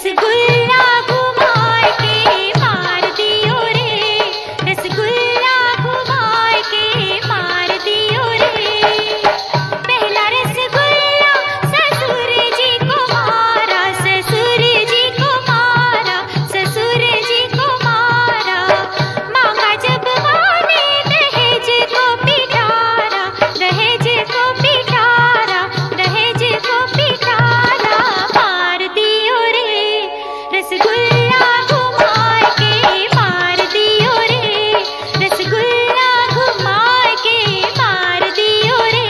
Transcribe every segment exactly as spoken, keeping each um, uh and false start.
रसगुल्ला घुमाए के मार दियो रे, रसगुल्ला घुमाए के मार दियो रे। पहला रसगुल्ला ससुर जी को मारा, ससुर जी को मारा, ससुर जी को मारा। मामा जब माने दहेज को पिटारा, दहेज को पिटारा, दहेज को पिटारा। मार दियो रे, रसगुल्ला घुमाए के मार दियो रे, रसगुल्ला घुमाए के मार दियो रे।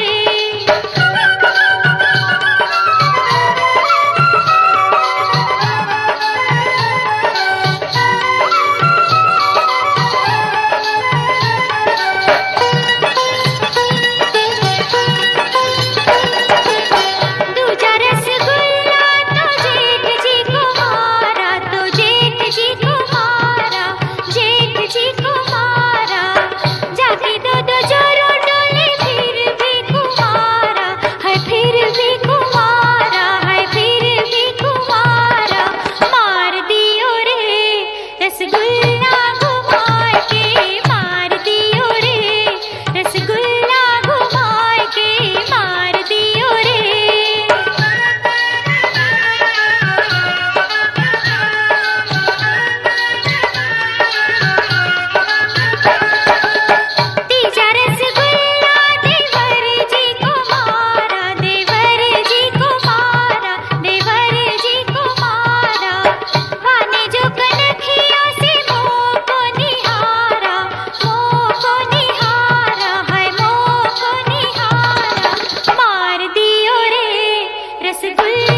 दूजा रसगुल्ला तो जेठ जी को मारा, तो जेठ जी को मारा, जेठ जी को मारा। जाके दो दो जोरों डोले फिर भी कुमारा है, फिर भी कुमारा है, फिर भी कुमारा। मार दियो रे, रसगुल्ला घुमाए के मार दियो रे, रसगुल्ला घुमाए के मार दियो रे। तीजा रसगुल्ला देवर जी को मारा, देवर जी को मारा, देवर जी को मारा। वाने जो कनखिया से मोह को निहारा, मोह को निहारा है, मोह को निहारा। मार दियो रे, रसगुल्ला